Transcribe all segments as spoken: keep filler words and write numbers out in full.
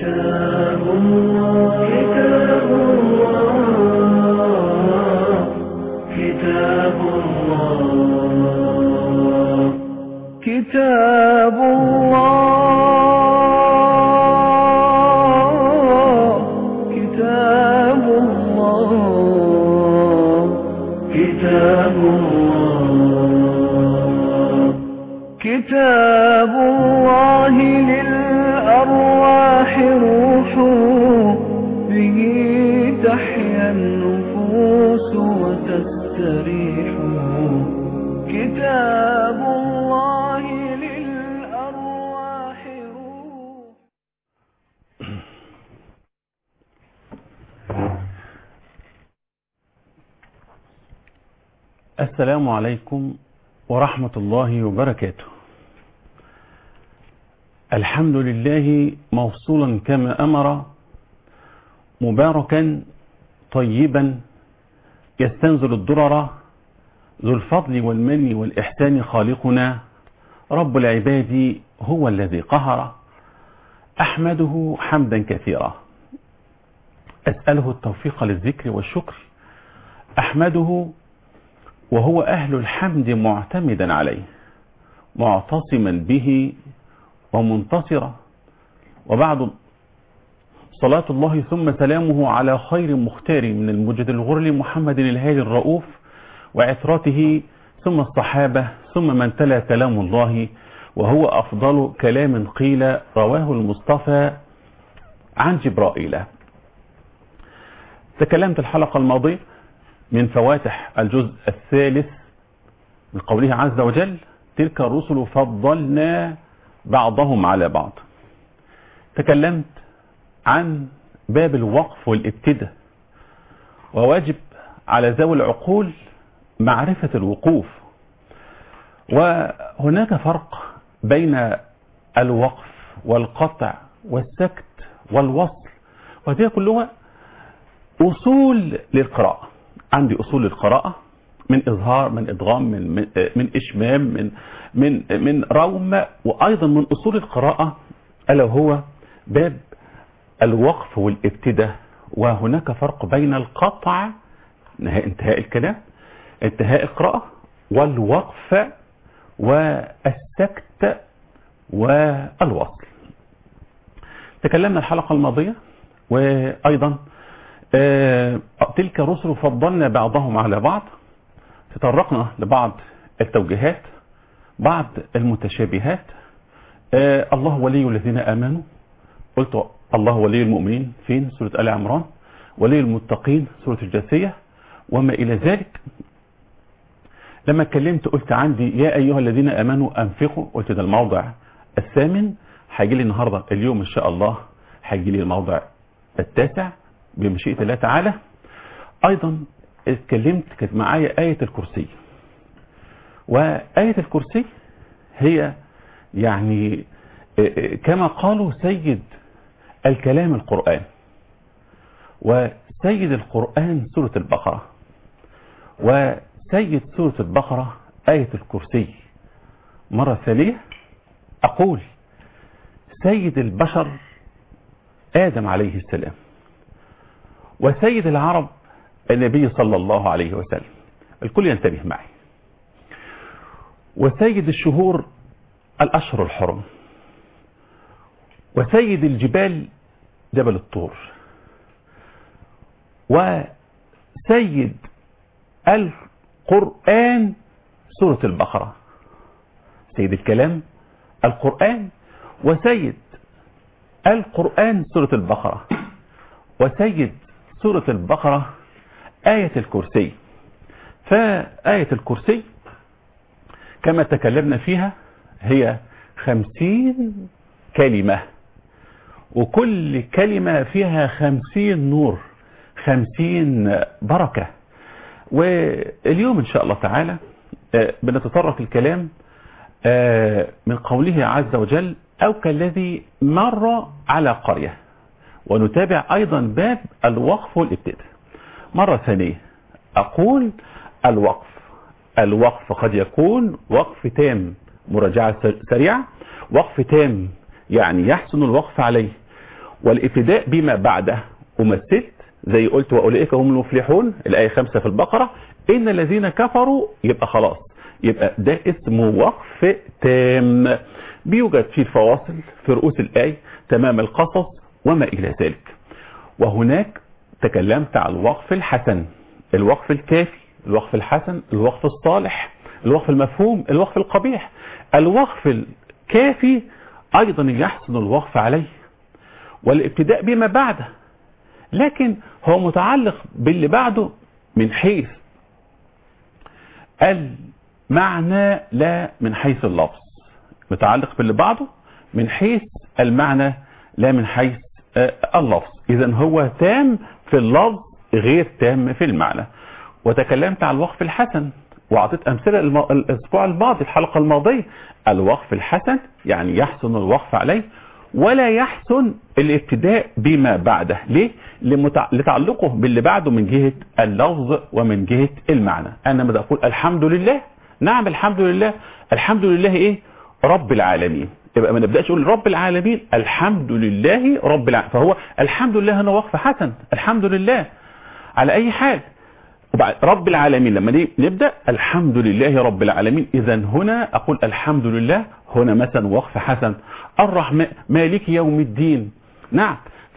كتاب الله كتاب الله كتاب الله كتاب الله كتاب الله كتاب الله كتاب الله للأرواح روح به تحيا النفوس وتستريح كتاب الله للأرواح روح. السلام عليكم ورحمة الله وبركاته. الحمد لله موصولا كما أمر، مباركا طيبا يستنزل الضرر، ذو الفضل والمن والإحسان خالقنا رب العباد هو الذي قهر. أحمده حمدا كثيرا، أسأله التوفيق للذكر والشكر. أحمده وهو أهل الحمد معتمدا عليه، معتصما به ومنتصرا. وبعد، صلاة الله ثم سلامه على خير مختار من المجد الغر محمد الهادي الرؤوف وعترته، ثم الصحابة، ثم من تلا كلام الله وهو أفضل كلام قيل، رواه المصطفى عن جبرائيل. تكلمت الحلقة الماضية من فواتح الجزء الثالث من قوله عز وجل: تلك الرسل فضلنا بعضهم على بعض. تكلمت عن باب الوقف والابتداء، وواجب على ذوي العقول معرفة الوقوف. وهناك فرق بين الوقف والقطع والسكت والوصل، وهذه كلها أصول للقراءة. عندي أصول للقراءة من إظهار، من إدغام، من من, من إشمام، من من من روم، وأيضا من أصول القراءة ألا هو باب الوقف والابتداء. وهناك فرق بين القطع، انتهاء الكلام، انتهاء القراءة، والوقف والسكت والوصل. تكلمنا الحلقة الماضية، وأيضا آه تلك الرسل فضلنا بعضهم على بعض. تطرقنا لبعض التوجيهات، بعض المتشابهات. آه الله ولي الذين آمنوا، قلت الله ولي المؤمنين فين؟ سورة آل عمران. ولي المتقين سورة الجاثية، وما إلى ذلك. لما اتكلمت قلت عندي يا أيها الذين آمنوا أنفقوا، قلت ده الموضع الثامن. هيجي لي النهاردة اليوم إن شاء الله هيجي لي الموضع التاسع بمشيئة الله تعالى. أيضا اتكلمت، كانت معايا آية الكرسي. وآية الكرسي هي يعني كما قالوا سيد الكلام القرآن، وسيد القرآن سورة البقرة، وسيد سورة البقرة آية الكرسي. مرة ثانية أقول سيد البشر آدم عليه السلام، وسيد العرب النبي صلى الله عليه وسلم. الكل ينتبه معي. وسيد الشهور الأشهر الحرم، وسيد الجبال جبل الطور، وسيد القرآن سورة البقرة. سيد الكلام القرآن، وسيد القرآن سورة البقرة، وسيد سورة البقرة آية الكرسي. فآية الكرسي كما تكلمنا فيها هي خمسين كلمة، وكل كلمة فيها خمسين نور، خمسين بركة. واليوم إن شاء الله تعالى بنتطرق الكلام من قوله عز وجل: أو كالذي مر على قرية. ونتابع أيضا باب الوقف والابتداء. مرة ثانية أقول الوقف. الوقف قد يكون وقف تام، مراجعة سريعة، وقف تام يعني يحسن الوقف عليه، والابتداء بما بعده ومثلت زي قلت وأولئك هم المفلحون الآية خمسة في البقرة. إن الذين كفروا يبقى خلاص، يبقى ده اسمه وقف تام بيوجد فيه الفواصل في رؤوس الآية تمام القصص وما إلى ذلك. وهناك تكلمت عن الوقف الحسن، الوقف الكافي، الوقف الحسن، الوقف الصالح، الوقف المفهوم، الوقف القبيح. الوقف الكافي أيضا يحسن الوقف عليه والابتداء بما بعده، لكن هو متعلق باللي بعده من حيث المعنى لا من حيث اللفظ، متعلق باللي بعده من حيث المعنى لا من حيث اللفظ. إذن هو تام في اللفظ غير تام في المعنى. وتكلمت عن الوقف الحسن وأعطيت أمثلة الأسبوع الماضي الحلقة الماضية. الوقف الحسن يعني يحسن الوقف عليه ولا يحسن الابتداء بما بعده. ليه؟ لمتع... لتعلقه باللي بعده من جهة اللفظ ومن جهة المعنى. أنا ماذا أقول؟ الحمد لله. نعم الحمد لله. الحمد لله إيه؟ رب العالمين. يبقى ما نبدأش نقول رب العالمين، الحمد لله رب العالمين. فهو الحمد لله هنا وقف حسن، الحمد لله على أي حال. وبعد رب العالمين لما نبدأ الحمد لله رب العالمين، إذا هنا أقول الحمد لله، هنا مثلا وقف حسن. الرحمن مالك يوم الدين، نعم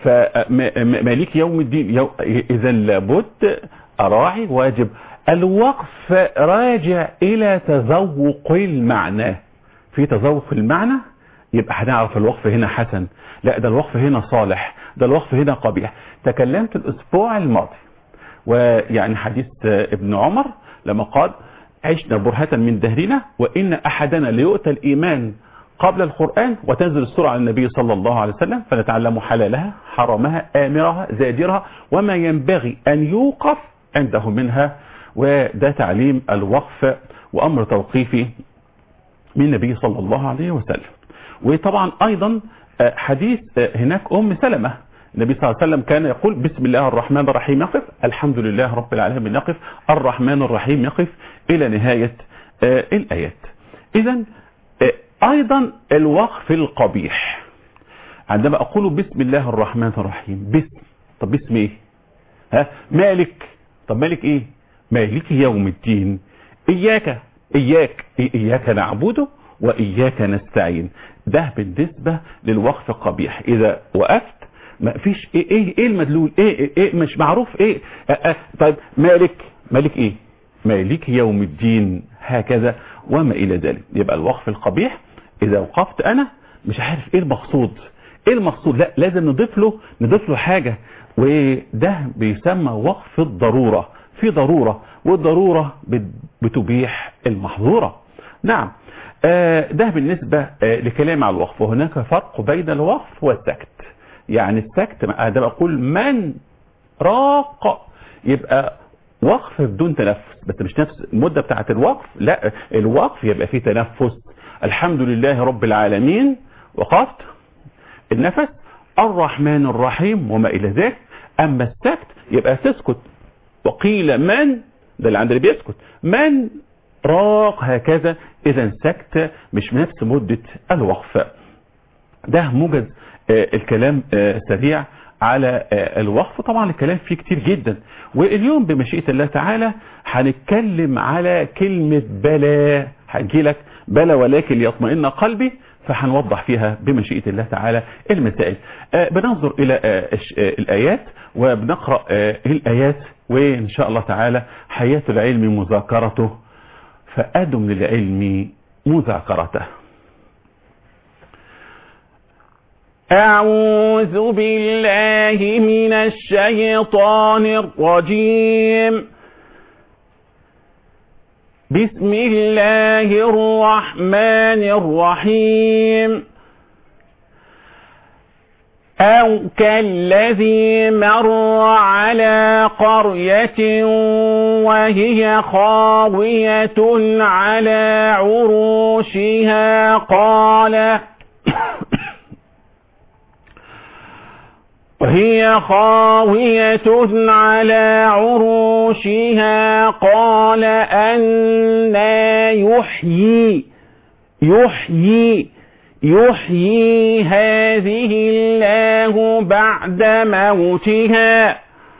فمالك يوم الدين يو... إذا لابد أراعي واجب الوقف راجع إلى تذوق المعنى. في تذوق المعنى يبقى هنعرف الوقف هنا حسن، لا ده الوقف هنا صالح، ده الوقف هنا قبيح. تكلمت الأسبوع الماضي ويعني حديث ابن عمر لما قال عشنا برهة من دهرنا وإن أحدنا ليؤتى الإيمان قبل القرآن وتنزل السورة على النبي صلى الله عليه وسلم فنتعلم حلالها حرمها آمرها زاجرها وما ينبغي أن يوقف عنده منها. وده تعليم الوقف وأمر توقيفي من النبي صلى الله عليه وسلم. وطبعا أيضا حديث هناك أم سلمة، النبي صلى الله عليه وسلم كان يقول بسم الله الرحمن الرحيم يقف، الحمد لله رب العالمين يقف، الرحمن الرحيم يقف إلى نهاية الآيات. إذن أيضا الوقف القبيح عندما أقول بسم الله الرحمن الرحيم، بسم، طب بسم إيه؟ ها مالك، طب مالك إيه؟ مالك يوم الدين، إياك إياك إياك نعبده وإياك نستعين. ده بالنسبة للوقف القبيح. إذا وقفت ما فيش إيه إيه إيه المدلول إيه إيه, إيه مش معروف إيه أه أه طيب مالك مالك إيه؟ مالك يوم الدين هكذا وما إلى ذلك. يبقى الوقف القبيح إذا وقفت أنا مش عارف إيه المقصود إيه المقصود، لا لازم نضيف له نضيف له حاجة، وده بيسمى وقف الضرورة. في ضرورة والضرورة بتبيح المحظورة. نعم آه ده بالنسبة آه لكلام على الوقف. وهناك فرق بين الوقف والسكت. يعني السكت ده بقول من راق يبقى وقف بدون تنفس، بس مش نفس المدة بتاعت الوقف، لا الوقف يبقى فيه تنفس. الحمد لله رب العالمين وقفت النفس، الرحمن الرحيم وما إلى ذلك. أما السكت يبقى تسكت. وقيل من، ده اللي عند اللي بيسكت، من راق هكذا. إذا سكت مش نفس مدة الوقف. ده موجز آه الكلام آه سريع على آه الوقف. طبعا الكلام فيه كتير جدا، واليوم بمشيئة الله تعالى هنتكلم على كلمة بلى. هنجي لك بلى ولكن ليطمئن قلبي، فهنوضح فيها بمشيئة الله تعالى المسائل. آه بننظر إلى آه آه الآيات وبنقرأ آه الآيات، وإن شاء الله تعالى حياة العلم مذاكرته، فأدم للعلم مذاكرته. أعوذ بالله من الشيطان الرجيم. بسم الله الرحمن الرحيم. أو كالذي مر على قرية وهي خاوية على عروشها قال وهي خاوية على عروشها قال أنى يحيي يحيي يحيي هذه الله بعد موتها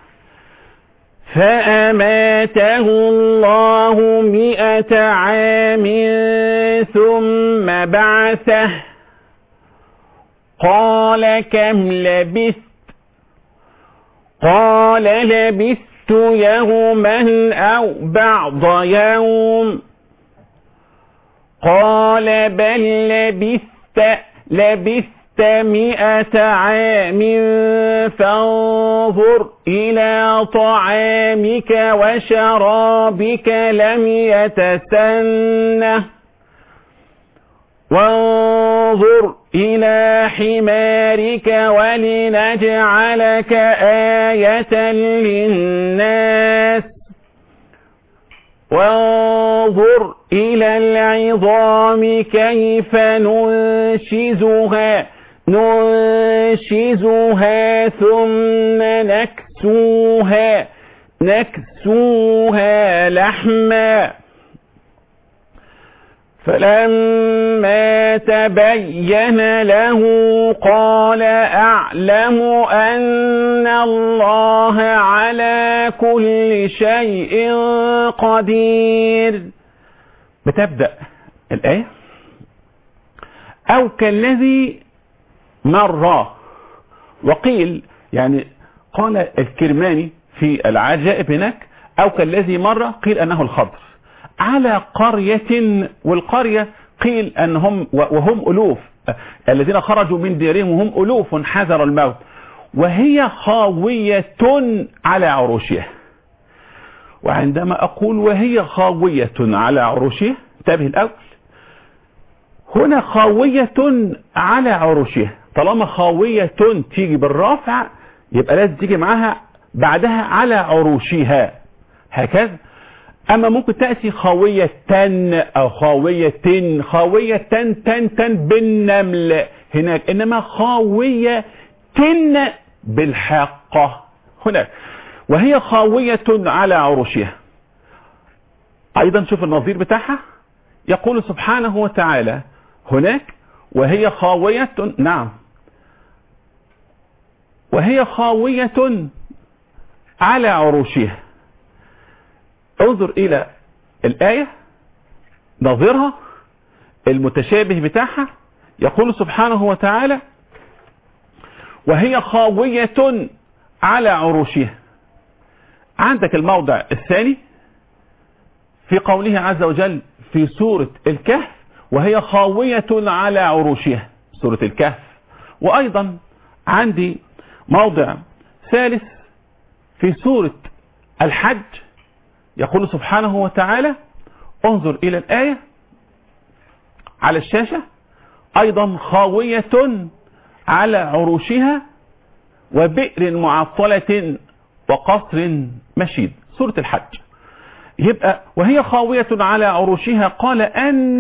فأماته الله مئة عام ثم بعثه قال كم لبثت قال لبثت يوما أو بعض يوم قال بل لبثت لبثت مئة عام فانظر إلى طعامك وشرابك لم يتسنه وانظر إلى حمارك ولنجعلك آية للناس وانظر إلى العظام كيف ننشزها ننشزها ثم نكسوها نكسوها لحما فلما تبين له قال أعلم أن الله على كل شيء قدير. بتبدأ الآية أو كالذي مر، وقيل يعني قال الكرماني في العجائب هناك أو كالذي مر، قيل أنه الخضر على قرية، والقرية قيل أنهم وهم ألوف الذين خرجوا من ديرهم وهم ألوف حذر الموت وهي خاوية على عروشها. وعندما أقول وهي خاوية على عروشها انتبه الأول، هنا خاوية على عروشها، طالما خاوية تيجي بالرافع يبقى لازم تيجي معها بعدها على عروشها هكذا. أما ممكن تأتي خاوية تن أو خاوية تن، خاوية تن تن تن بالنمل هناك، إنما خاوية تن بالحاقة هناك، وهي خاوية على عروشها. أيضا شوف النظير بتاعها، يقول سبحانه وتعالى هناك وهي خاوية، نعم وهي خاوية على عروشها. انظر إلى الآية نظرها المتشابه بتاعها، يقول سبحانه وتعالى وهي خاوية على عروشها. عندك الموضع الثاني في قوله عز وجل في سورة الكهف وهي خاوية على عروشها، سورة الكهف. وأيضا عندي موضع ثالث في سورة الحج، يقول سبحانه وتعالى انظر إلى الآية على الشاشة أيضا خاوية على عروشها وبئر معطلة وقصر مشيد، سورة الحج. يبقى وهي خاوية على عروشها قال أن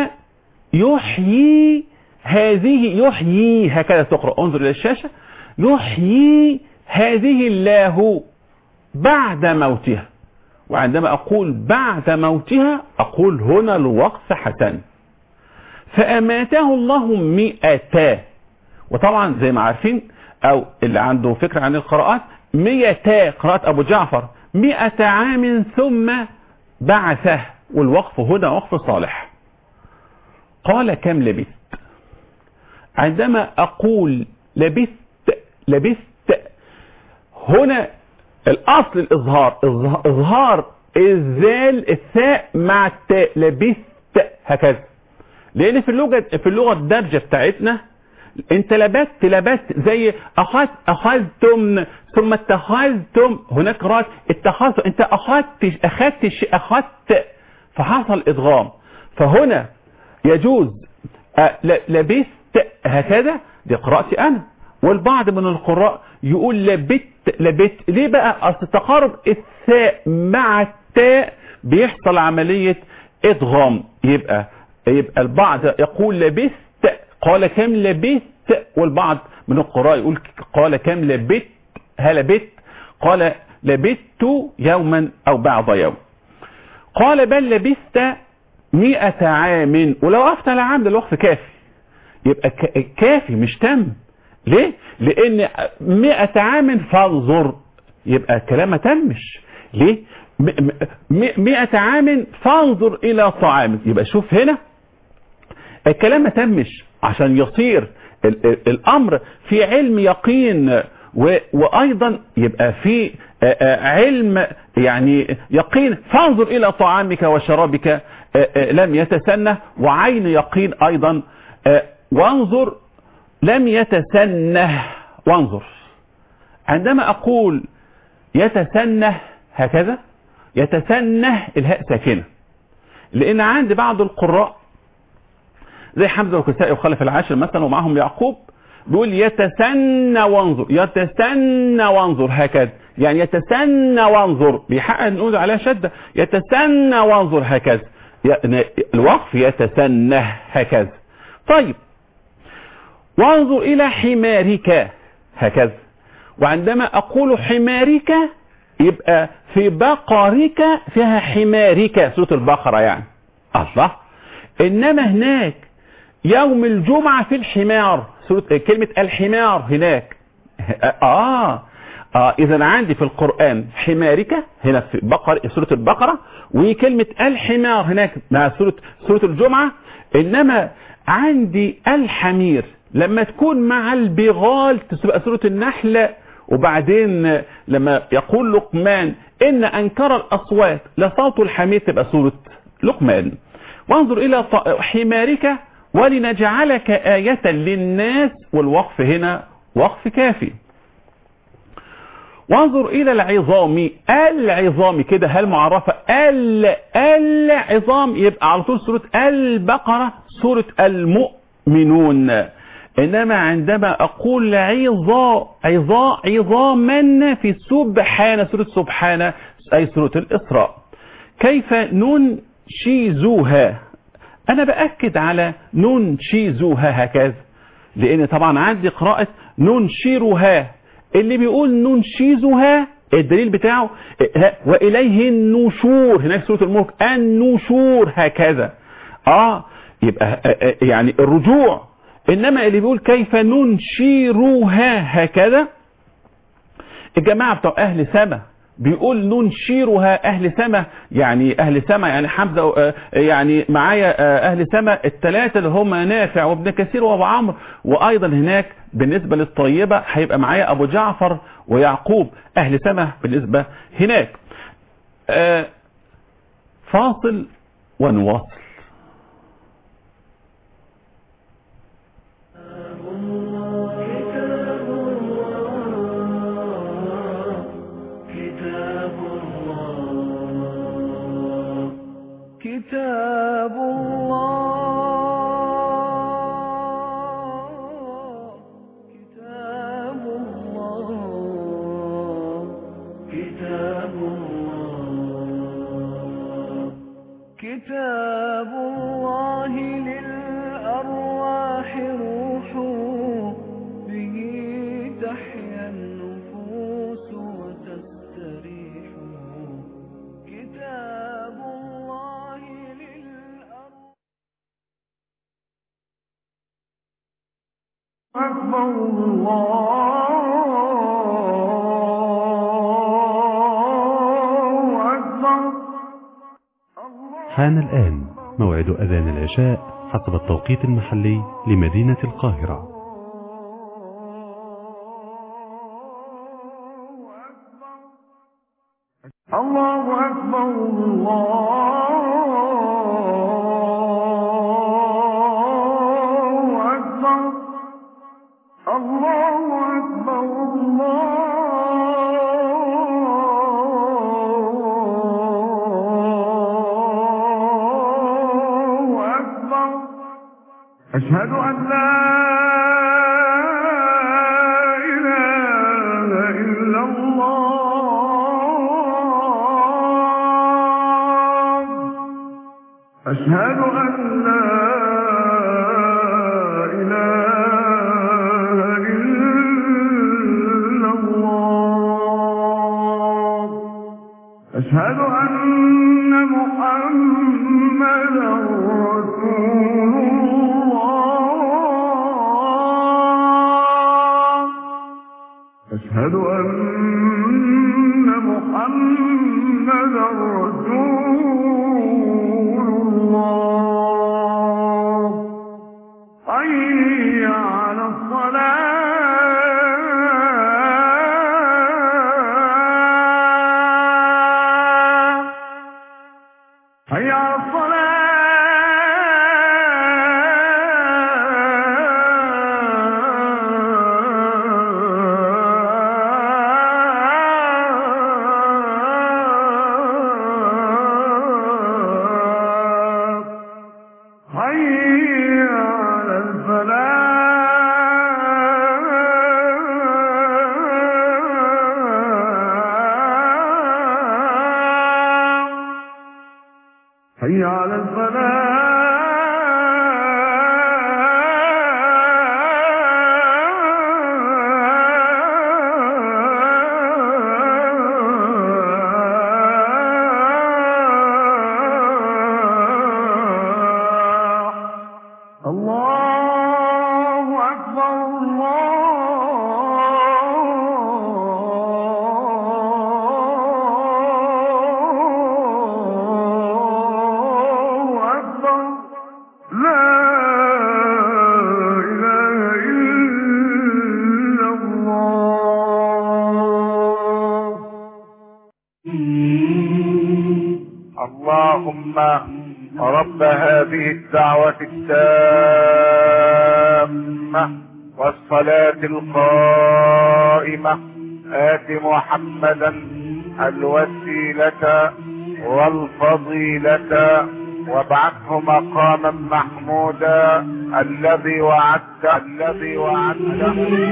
يحيي هذه، يحيي هكذا تقرأ، انظر إلى الشاشة يحيي هذه الله بعد موتها. وعندما أقول بعد موتها أقول هنا الوقف حسن. فأماته الله مئتا، وطبعا زي ما عارفين أو اللي عنده فكرة عن القراءات مئتا قراءة أبو جعفر مئة عام ثم بعثه، والوقف هنا وقف صالح. قال كم لبثت، عندما أقول لبثت لبثت هنا الأصل الإظهار، إظهار الذال الثاء مع التاء، لبثت هكذا، لأن في اللغة في اللغة الدارجة بتاعتنا انت لبثت لبثت زي أخذت أخذتم ثم اتخذتم، هناك قراءة اتخذت، انت أخذت أخذت أخذت فحصل إدغام. فهنا يجوز لبثت هكذا، دي قراءتي أنا، والبعض من القراء يقول لبثت لبثت. ليه بقى؟ أصل تقارب الثاء مع التاء بيحصل عملية إدغام، يبقى يبقى البعض يقول لبثت قال كم لبثت، والبعض من القراء يقول قال كم لبثت هلبثت قال لبثت يوما أو بعض يوم. قال بل لبثت مئة عام، ولو وقفت على عام ده الوقف كافي، يبقى كافي مش تم. ليه؟ لان مئة عام فانظر، يبقى كلام ما تمش. ليه؟ مئة عام فانظر الى طعامك، يبقى شوف هنا الكلام ما تمش عشان يصير الامر في علم يقين، وايضا يبقى في علم يعني يقين. فانظر الى طعامك وشرابك لم يتسنه، وعين يقين ايضا. وانظر لم يتسنه، وانظر عندما اقول يتسنه هكذا، يتسنه الهاء ساكنه، لان عند بعض القراء زي حمزه والكسائي وخلف العاشر مثلا ومعهم يعقوب بيقول يتسنى وانظر، يتسنى وانظر هكذا، يعني يتسنى وانظر بيحقق نقول عليها شده، يتسنى وانظر هكذا، الوقف يتسنى هكذا. طيب وانظر الى حمارك هكذا، وعندما اقول حمارك يبقى في بقرك فيها حمارك، سورة البقرة يعني الله. انما هناك يوم الجمعة في الحمار، سورة كلمة الحمار هناك. اه اه اذا عندي في القرآن حمارك هنا في بقرة سورة البقرة، وكلمة الحمار هناك مع سورة سورة الجمعة. انما عندي الحمير لما تكون مع البغال تبقى سورة النحل. وبعدين لما يقول لقمان ان انكر الاصوات لصوت الحمير تبقى سورة لقمان. وانظر الى حمارك ولنجعلك آية للناس، والوقف هنا وقف كافي. وانظر الى العظام، العظام كده هل معرفة، ال العظام يبقى على طول سورة البقرة سورة المؤمنون. انما عندما اقول عظا عظا عظاما في سبحان سورة سبحان اي سورة الاسراء. كيف ننشزوها، انا باكد على ننشزوها هكذا، لان طبعا عندي قراءة ننشرها، اللي بيقول ننشزها الدليل بتاعه واليه النشور هناك سورة الملك، النشور هكذا. اه يبقى يعني الرجوع. انما اللي بيقول كيف ننشرها هكذا الجماعة بتوع اهل سما بيقول ننشرها اهل سما، يعني اهل سما يعني حمزة يعني معايا اهل سما الثلاثة اللي هم نافع وابن كثير وابو عمرو، وايضا هناك بالنسبة للطيبة هيبقى معايا ابو جعفر ويعقوب اهل سما بالنسبة هناك. فاصل ونواصل. كتاب الله كتاب الله كتاب الله كتاب الله للأرواح روح، به تحيا النفوس وتستريح. كتاب الله للأرواح. أكبر الله أكبر. حان الآن موعد أذان العشاء حسب التوقيت المحلي لمدينة القاهرة. الله أكبر الله أكبر. الله أكبر الله أكبر. أشهد أن لا إله إلا الله. أشهد أن لا إله إلا الله. أشهد أن محمدا رسول الله. أشهد أن محمدا رسول الله حي على الصلاة حي على الصلاة حي على الفلاح الله أكبر الله أكبر لا إله إلا الله. اللهم رب هذه الدعوة التامة والصلاة القائمة آت محمدا الوسيلة والفضيلة وابعثه مقاما محمودا الذي وعدته الذي وعدته.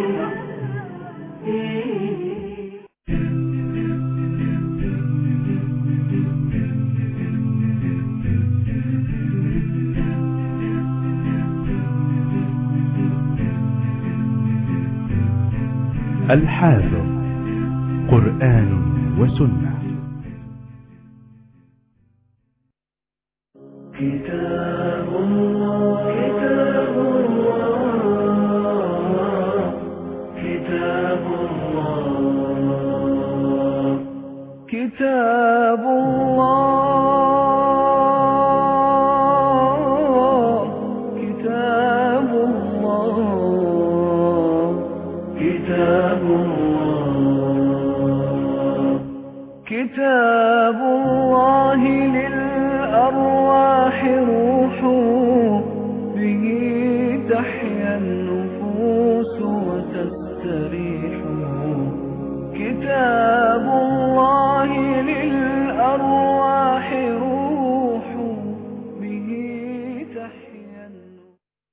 الحاذر قرآن وسنة. كتاب الله كتاب الله كتاب الله كتاب الله كتاب الله كتاب الله كتاب الله للأرواح روح به تحيا النفوس وتستريح كتاب الله للأرواح روح به تحيا النفوس.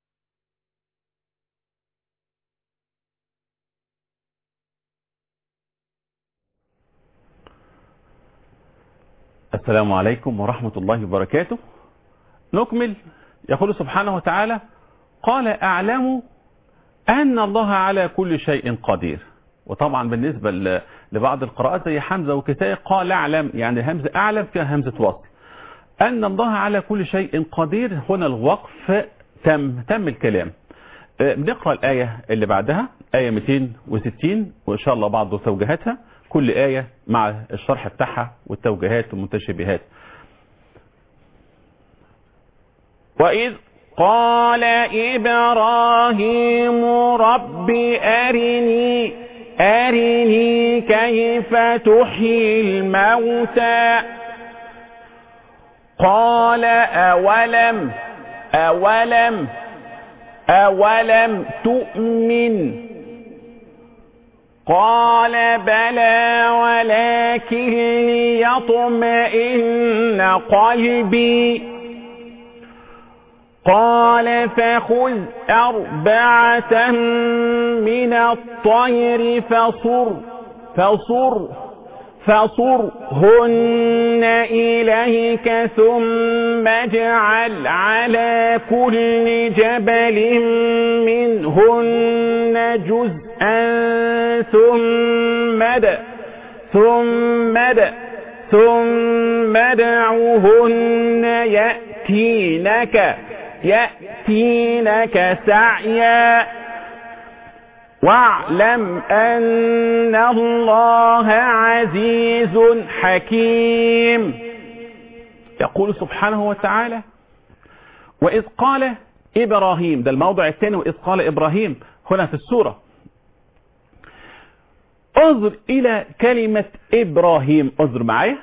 السلام عليكم ورحمة الله وبركاته. نكمل. يقول سبحانه وتعالى: قال أعلم أن الله على كل شيء قدير. وطبعا بالنسبة لبعض القراءات زي حمزة وكسائي قال أعلم، يعني همزة أعلم فيها همزة وصل. أن الله على كل شيء قدير، هنا الوقف تم تم الكلام. بنقرأ الآية اللي بعدها آية مئتين وستين وإن شاء الله بعض توجيهاتها، كل آية مع الشرح بتاعها والتوجيهات والمتشابهات. وإذ قال إبراهيم رب أرني أرني كيف تحيي الموتى قال أولم أولم أولم تؤمن قال بلى ولكن ليطمئن قلبي قال فخذ أربعة من الطير فصر فصر فصرهن إليك ثم اجعل على كل جبل منهن جزءا ثم ادع ثم ادع ثم ادعهن يأتينك يأتينك سعيا واعلم أن الله عزيز حكيم. يقول سبحانه وتعالى وإذ قال إبراهيم، ده الموضع الثاني، وإذ قال إبراهيم هنا في السورة. انظر إلى كلمة إبراهيم، انظر معايا.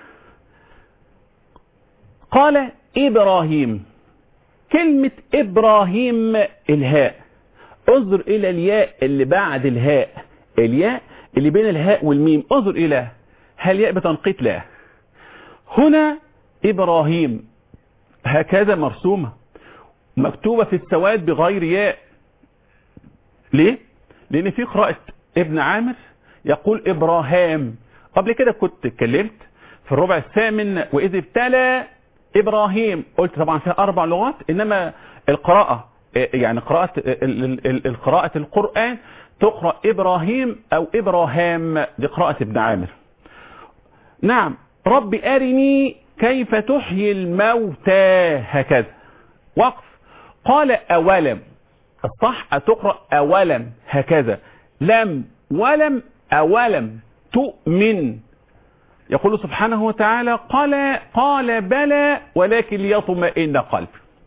قال إبراهيم، كلمة إبراهيم الهاء، انظر إلى الياء اللي بعد الهاء، الياء اللي بين الهاء والميم، انظر إلى هل ياء بتنقيط؟ لا. هنا إبراهيم هكذا مرسومة مكتوبة في السواد بغير ياء. ليه؟ لأن في قراءة ابن عامر يقول إبراهام. قبل كده كنت اتكلمت في الربع الثامن وإذ ابتلى إبراهيم، قلت طبعا فيها أربع لغات، إنما القراءة يعني قراءة القراءة القرآن تقرأ إبراهيم أو إبراهام، دي قراءة ابن عامر. نعم، رب أرني كيف تحيي الموتى، هكذا وقف. قال أولم، الصح تقرأ أولم هكذا، لم ولم أولم تؤمن. يقول سبحانه وتعالى قال قال بلى ولكن ليطمئن قلبي.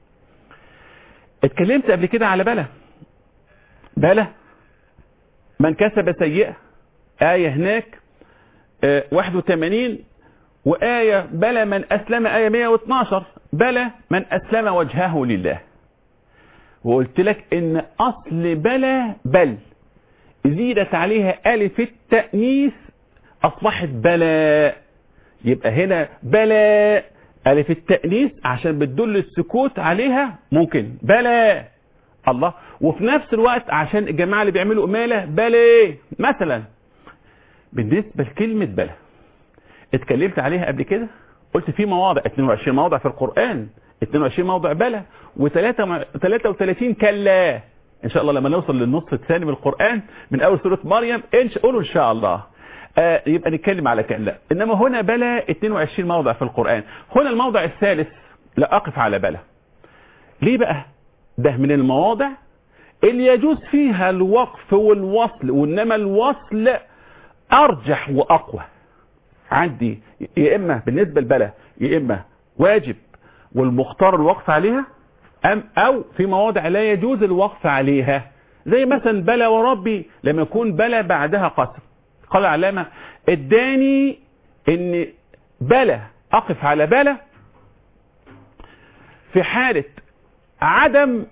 اتكلمت قبل كده على بلى. بلى من كسب سيئة، آية هناك آه واحد وثمانين، وآية بلى من أسلم آية مئة واثناشر، بلى من أسلم وجهه لله. وقلت لك إن أصل بلى بل زيدت عليها ألف التأنيث أصبحت بلى. يبقى هنا بلى ألف التأنيث عشان بتدل السكوت عليها، ممكن بلى الله. وفي نفس الوقت عشان الجماعة اللي بيعملوا إمالة بلى مثلا. بالنسبة لكلمة بلى اتكلمت عليها قبل كده، قلت في مواضع اثنين وعشرين موضع في القرآن، اثنين وعشرين موضع بلى، وثلاثة وثلاثين كلا. ان شاء الله لما نوصل للنصف الثاني من القرآن من اول سورة مريم ان شاء الله ان شاء الله آه يبقى نتكلم على كلا. انما هنا بلى اثنين وعشرين موضع في القرآن. هنا الموضع الثالث لا اقف على بلى. ليه بقى؟ ده من المواضع اللي يجوز فيها الوقف والوصل، وانما الوصل ارجح واقوى عندي. يا اما بالنسبة لبلى يا اما واجب والمختار الوقف عليها، أم أو في مواضع لا يجوز الوقف عليها، زي مثلا بلى وربي لما يكون بلى بعدها قسم. قال العلامة اداني ان بلى اقف على بلى في حالة عدم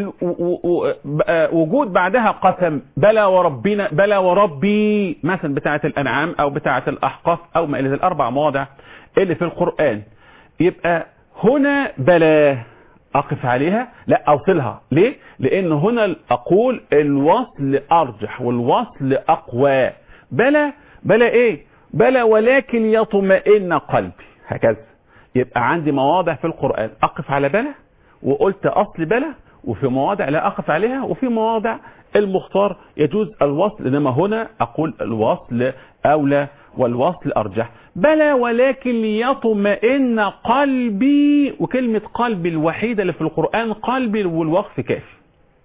وجود بعدها قسم، بلى وربنا بلى وربي مثلا بتاعة الأنعام أو بتاعة الأحقاف أو ما إلى ذلك، الأربع مواضع اللي في القرآن. يبقى هنا بلى أقف عليها لا أوصلها. ليه؟ لأن هنا أقول الوصل أرجح والوصل أقوى. بلى بلى إيه؟ بلى ولكن يطمئن قلبي، هكذا. يبقى عندي مواضع في القرآن أقف على بلى وقلت أصل بلى، وفي مواضع لا أقف عليها، وفي مواضع المختار يجوز الوصل، إنما هنا أقول الوصل أولى والوصل أرجح. بلى ولكن ليطمئن قلبي، وكلمة قلبي الوحيدة اللي في القرآن قلبي والوقف كافي.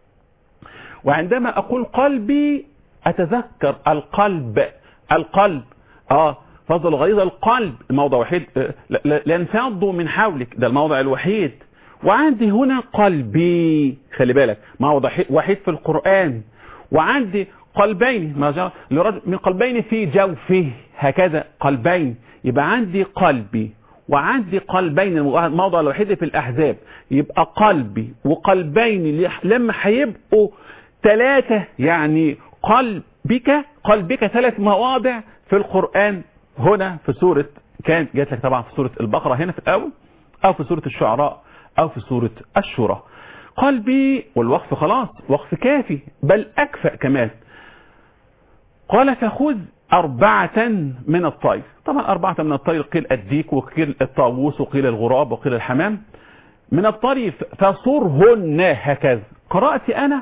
وعندما أقول قلبي أتذكر القلب، القلب آه فضل غيظ القلب، الموضع وحيد لانفضوا من حولك، ده الموضع الوحيد. وعندي هنا قلبي، خلي بالك موضع وحيد في القرآن. وعندي قلبين من قلبين في جوفه، هكذا قلبين. يبقى عندي قلبي وعندي قلبين، الموضع الوحيد في الأحزاب. يبقى قلبي وقلبين لما هيبقوا ثلاثة، يعني قلبك قلبك ثلاث مواضع في القرآن. هنا في سورة كانت جات لك طبعا في سورة البقرة هنا في الأول، أو في سورة الشعراء، أو في سورة الشورى. قلبي والوقف خلاص وقف كافي بل أكفأ كمان. قال فخذ أربعة من الطير. طبعا أربعة من الطير قيل الديك وقيل الطاووس وقيل الغراب وقيل الحمام. من الطير فصرهن، هكذا قرأتي أنا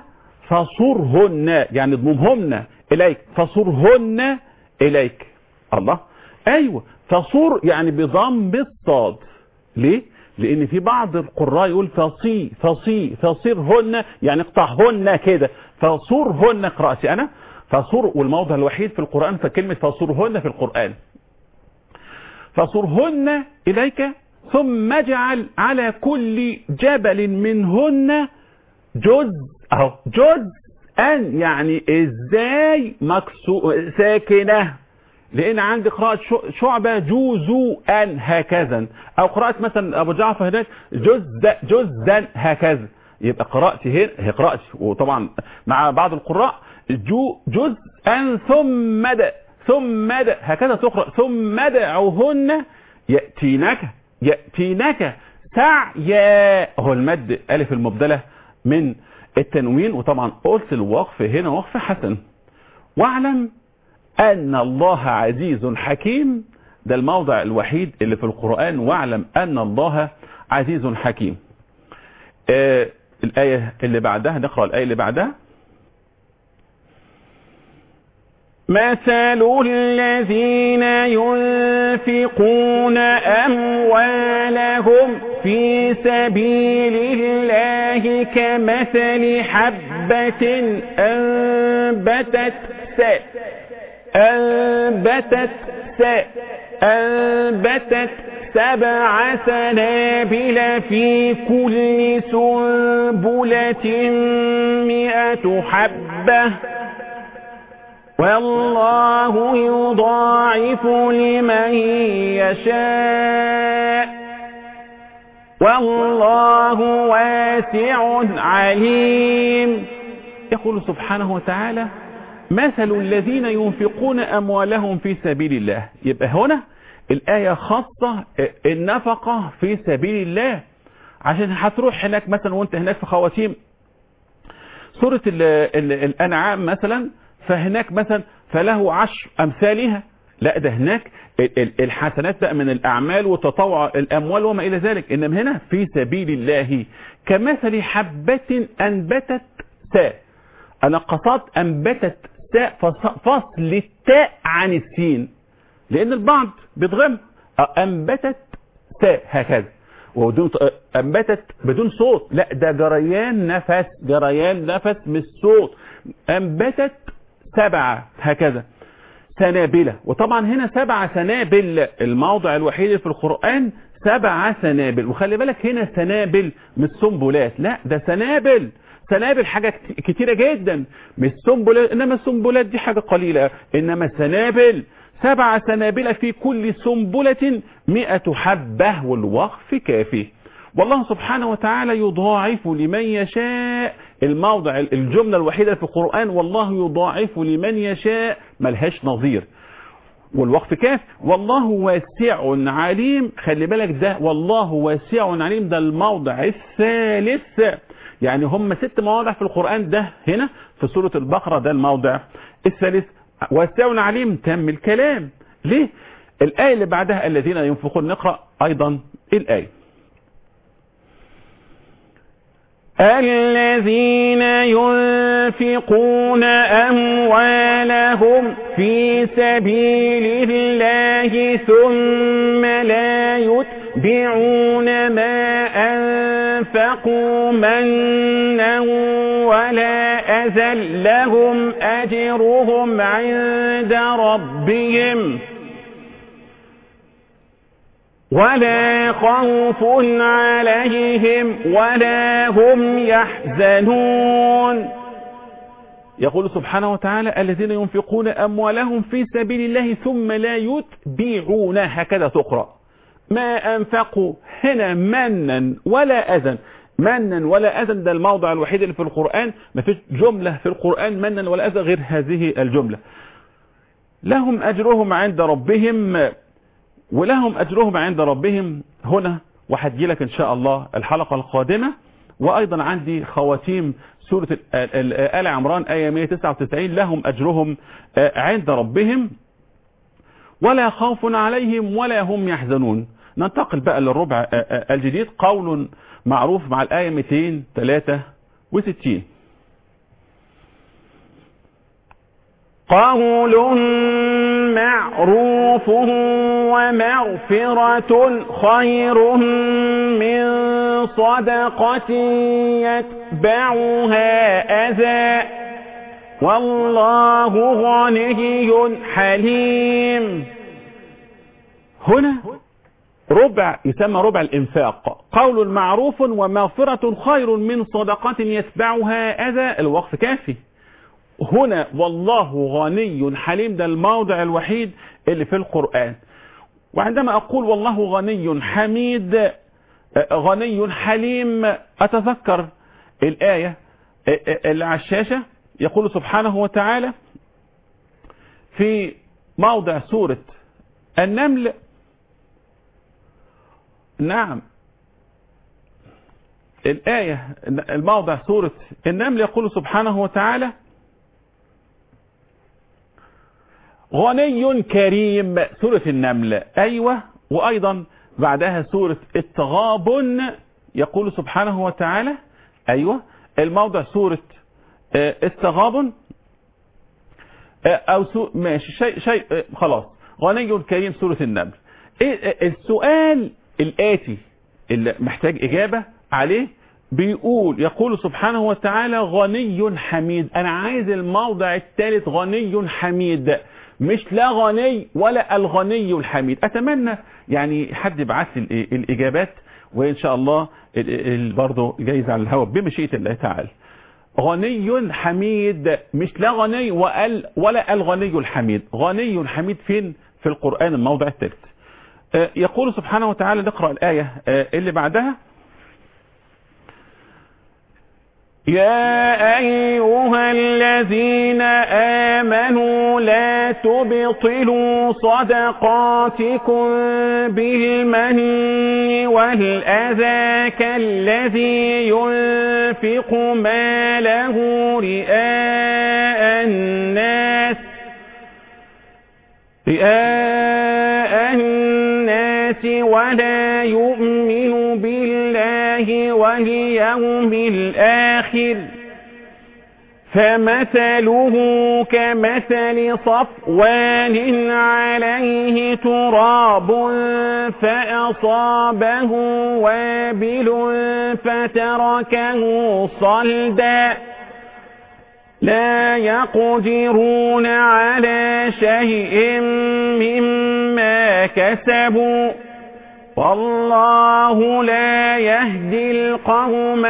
فصرهن يعني اضممهن إليك، فصرهن إليك. الله، أيوة فصر يعني بضم الصاد. ليه؟ لأن في بعض القراء يقول فصي فصي فصرهن يعني اقطعهن كده، فصرهن قرأتي أنا فصور، والموضع الوحيد في القرآن فكلمة فصورهن في القرآن. فصورهن إليك ثم اجعل على كل جبل منهن جزء، اهو جزء ان يعني ازاي مكسو ساكنه، لان عندي قراءه شعبه جزءا هكذا، او قراءه مثلا ابو جعفر هناك جزء جزءا هكذا. يبقى قراءتي هنا هي قراءتي، وطبعا مع بعض القراء جو جزءا ثم د ثم د هكذا تقرا، ثم دعوهن ياتينك ياتينك سعيا، هو المد الف المبدله من التنوين. وطبعا قلت الوقف هنا وقف حسن. واعلم ان الله عزيز حكيم، ده الموضع الوحيد اللي في القرآن، واعلم ان الله عزيز حكيم. آه الآية اللي بعدها، نقرأ الآية اللي بعدها. مثل الذين ينفقون أموالهم في سبيل الله كمثل حبة أنبتت أنبتت أنبتت سبع سنابل في كل سنبلة مئة حبة والله يضاعف لمن يشاء والله واسع عليم. يقول سبحانه وتعالى مثل الذين ينفقون أموالهم في سبيل الله. يبقى هنا الآية خاصة النفقة في سبيل الله، عشان هتروح هناك مثلا وانت هناك في خواتيم سورة ال ال الأنعام مثلا، فهناك مثلا فله عشر أمثالها، لا ده هناك الحسنات بقى من الأعمال وتطوع الأموال وما إلى ذلك. إنما هنا في سبيل الله كمثل حبة أنبتت ساء. أنا قصدت أنبتت ساء فصل التاء عن السين، لأن البعض بيضغم أنبتت ساء هكذا وبدون أنبتت بدون صوت، لا ده جريان نفس، جريان نفس مش صوت. أنبتت سبعة هكذا سنابلة، وطبعا هنا سبع سنابل الموضع الوحيد في القرآن سبع سنابل. وخلي بالك هنا سنابل مش سنبلات، لا ده سنابل. سنابل حاجة كتيرة جدا، مش سنبلات، انما السنبلات دي حاجة قليلة، انما سنابل سبع سنابل في كل سنبلة مئة حبة والوقف كافي. والله سبحانه وتعالى يضاعف لمن يشاء. الموضع الجملة الوحيدة في القرآن والله يضاعف لمن يشاء ملهاش نظير، والوقف كاف. والله واسع عليم، خلي بالك ده والله واسع عليم ده الموضع الثالث، يعني هم ست مواضع في القرآن، ده هنا في سورة البقرة ده الموضع الثالث. واسع عليم تم الكلام. ليه؟ الآية اللي بعدها الذين ينفقون، نقرأ أيضا الآية. الذين ينفقون أموالهم في سبيل الله ثم لا يتبعون ما أنفقوا منا ولا أذى لهم أجرهم عند ربهم ولا خوف عليهم ولا هم يحزنون. يقول سبحانه وتعالى الذين ينفقون أموالهم في سبيل الله ثم لا يتبعون، هكذا تقرأ، ما أنفقوا هنا منا ولا أذى. منا ولا أذى ده الموضع الوحيد اللي في القرآن، ما فيش جملة في القرآن منا ولا أذى غير هذه الجملة. لهم أجرهم عند ربهم، ولهم أجرهم عند ربهم هنا، وهتجي لك إن شاء الله الحلقة القادمة. وأيضا عندي خواتيم سورة آل عمران آية مئة وتسعة وتسعين، لهم أجرهم عند ربهم ولا خوف عليهم ولا هم يحزنون. ننتقل بقى للربع الجديد، قول معروف مع الآية مئتين وثلاثة وستين. قول معروف ومغفرة خير من صدقة يتبعها أذى والله غني حليم. هنا ربع يسمى ربع الإنفاق، قول معروف ومغفرة خير من صدقة يتبعها أذى. الوقف كافي هنا. والله غني حليم ده الموضع الوحيد اللي في القرآن. وعندما أقول والله غني حميد غني حليم أتذكر الآية اللي على الشاشة، يقول سبحانه وتعالى في موضع سورة النمل. نعم الآية الموضع سورة النمل يقول سبحانه وتعالى غني كريم. سورة النمل أيوة. وأيضا بعدها سورة التغابن يقول سبحانه وتعالى أيوة الموضع سورة التغابن أو سو... ماشي شيء شيء خلاص غني كريم سورة النمل. السؤال الآتي اللي محتاج إجابة عليه بيقول يقول سبحانه وتعالى غني حميد. أنا عايز الموضع الثالث غني حميد، مش لا غني ولا الغني الحميد. أتمنى يعني حد يبعث لي الإجابات، وإن شاء الله برضه جايز على الهواء بمشيئة الله تعالى. غني حميد مش لا غني ولا الغني الحميد. غني حميد فين في القرآن الموضع الثالث؟ يقول سبحانه وتعالى نقرأ الآية اللي بعدها يا أيها الذين آمنوا لا تبطلوا صدقاتكم بالمن والأذى كالذي ينفق ماله رئاء الناس رئاء الناس ولا يؤمن بالله واليوم الآخر فمثله كمثل صفوان عليه تراب فأصابه وابل فتركه صلدا لا يقدرون على شيء مما كسبوا والله لا يهدي القوم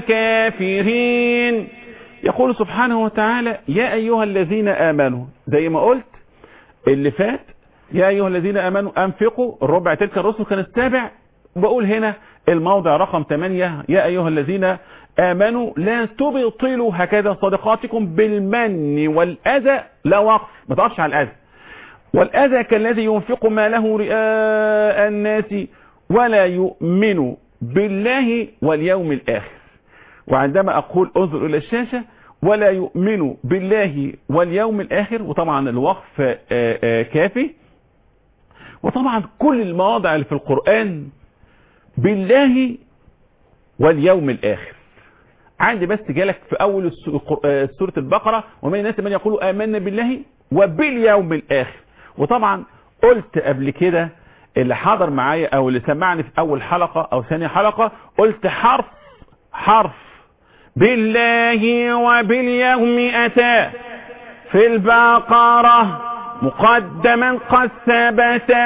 الكافرين. يقول سبحانه وتعالى يا أيها الذين آمنوا، زي ما قلت اللي فات يا أيها الذين آمنوا أنفقوا، الربع تلك الرسل كان السابع. بقول هنا الموضع رقم ثمانية يا أيها الذين آمنوا لا تبطلوا هكذا صدقاتكم بالمن والأذى. لا وقف، ما تقفش على الأذى. والأذى كالذي ينفق ماله رئاء الناس ولا يؤمن بالله واليوم الآخر. وعندما أقول انظر إلى الشاشة ولا يؤمن بالله واليوم الآخر، وطبعا الوقف كافي. وطبعا كل المواضع اللي في القرآن بالله واليوم الآخر. عندي بس جالك في أول سورة البقرة ومن الناس من يقول آمنا بالله وباليوم الآخر. وطبعا قلت قبل كده اللي حاضر معايا أو اللي سمعني في أول حلقة أو ثاني حلقة قلت حرف حرف بالله وباليوم أتى في البقرة مقدما قد ثبت،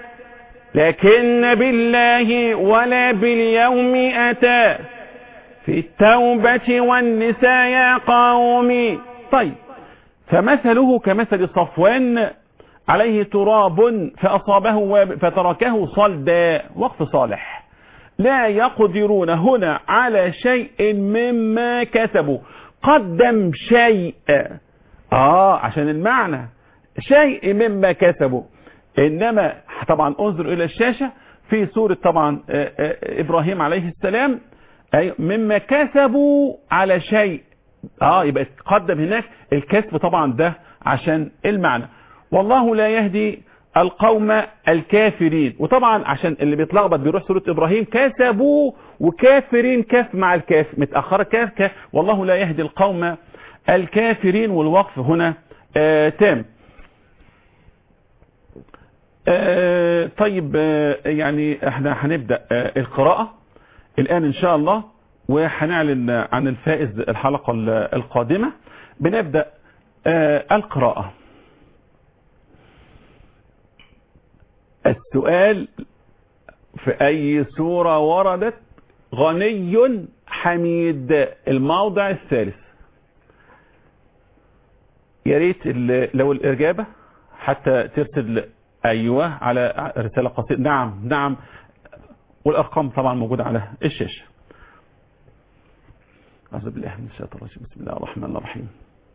لكن بالله ولا باليوم أتى في التوبة والنساء يا قومي. طيب فمثله كمثل صفوان عليه تراب فأصابه فتركه صلدا. وقف صالح. لا يقدرون هنا على شيء مما كسبوا. قدم شيء آه عشان المعنى شيء مما كسبوا. إنما طبعا انظر إلى الشاشة في سورة طبعا إبراهيم عليه السلام أي مما كسبوا على شيء. آه يبقى قدم هناك الكسب طبعا ده عشان المعنى. والله لا يهدي القوم الكافرين. وطبعا عشان اللي بيتلخبط بيروح سورة إبراهيم كسبوا وكافرين كاف مع الكاف متأخرة كاف كاف. والله لا يهدي القوم الكافرين. والوقف هنا آه تام. آه طيب آه يعني احنا هنبدأ آه القراءة الآن إن شاء الله، وهنعلن عن الفائز الحلقة القادمة. بنبدأ آه القراءة. السؤال: في أي سورة وردت غني حميد؟ الموضع الثالث. يا ريت لو الإجابة حتى ترسل أيوة على رسالة قصيرة. نعم نعم، والأرقام طبعا موجودة على الشاشة. أعوذ بالله من الشيطان الرجيم. بسم الله الرحمن الرحيم.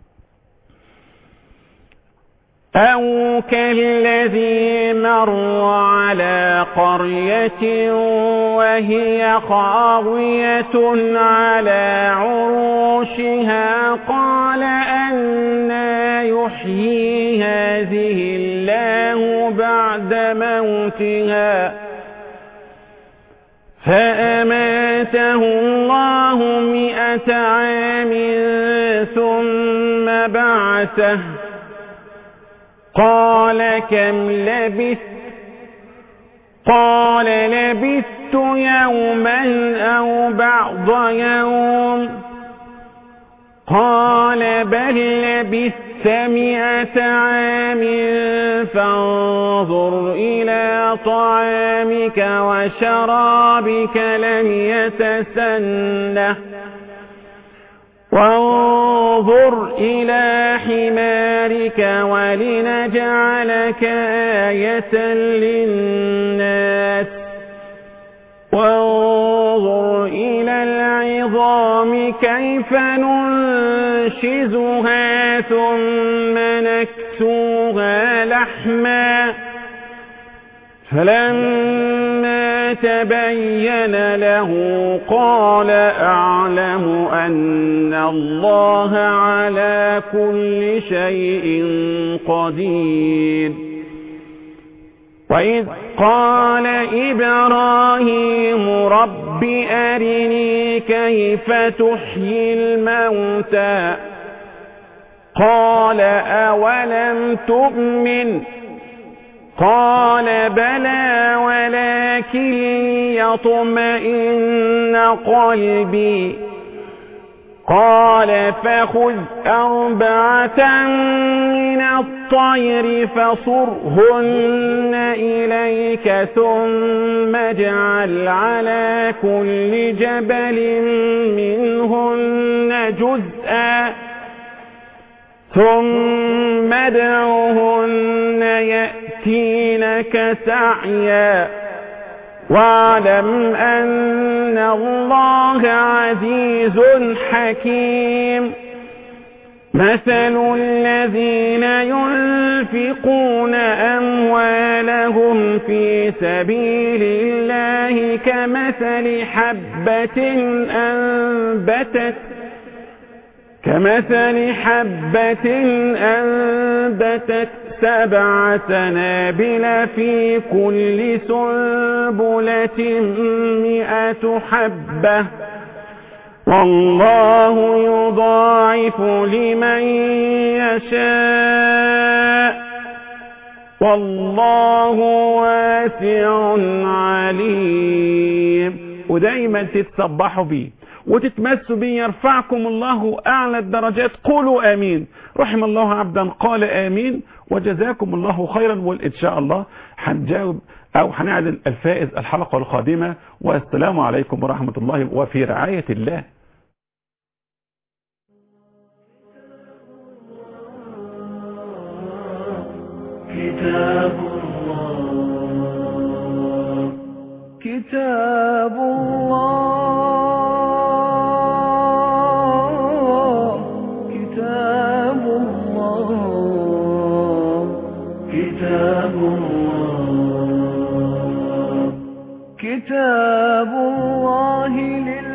أو كالذي مر على قرية وهي خاوية على عروشها قال أنى يحيي هذه الله بعد موتها فأماته الله مئة عام ثم بعثه قال كم لبثت؟ قال لبثت يوما أو بعض يوم قال بل لبثت مئة عام فانظر إلى طعامك وشرابك لم يتسنه وانظر إلى حمارك ولنجعلك آية للناس وانظر إلى العظام كيف ننشزها ثم نكسوها لحما فلما تبين له قال أعلم أن الله على كل شيء قدير. وإذ قال إبراهيم رب أرني كيف تحيي الموتى قال أولم تؤمن قال بلى ولكن يطمئن قلبي قال فخذ أربعة من الطير فصرهن إليك ثم اجعل على كل جبل منهن جزءا ثم ادعهن يأتينك سعيا واعلم أن الله عزيز حكيم. مثل الذين ينفقون أموالهم في سبيل الله كمثل حبة أنبتت كمثل حبة أنبتت سبع سنابل في كل سنبلة مئة حبة والله يضاعف لمن يشاء والله واسع عليم. ودايما تتصبحوا بيه وتتمسوا بي يرفعكم الله أعلى الدرجات. قولوا آمين. رحم الله عبدا قال آمين وجزاكم الله خيرا. وإن شاء الله هنجاوب أو هنعدل الفائز الحلقة القادمة. والسلام عليكم ورحمة الله وفي رعاية الله. كتاب الله كتاب الله كتاب الله كتاب الله كتاب الله